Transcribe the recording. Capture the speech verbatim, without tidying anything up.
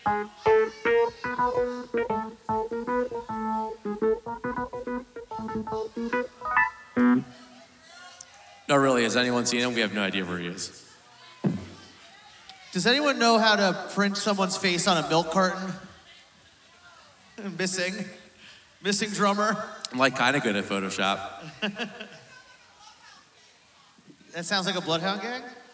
No, really, has anyone seen him? We have no idea where he is. Does anyone know how to print someone's face on a milk carton? Missing. Missing drummer. I'm like kind of good at Photoshop. That sounds like a Bloodhound Gang?